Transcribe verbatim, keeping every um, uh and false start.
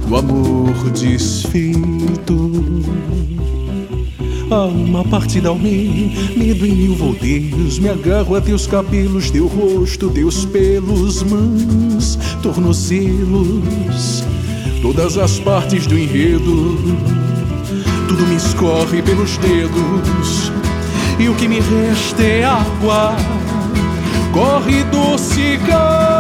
do amor desfeito. Há uma partida ao meio, medo em mil volteios. Me agarro a teus cabelos, teu rosto, teus pelos, mãos, tornozelos, todas as partes do enredo. Tudo me escorre pelos dedos e o que me resta é água. Corre doce,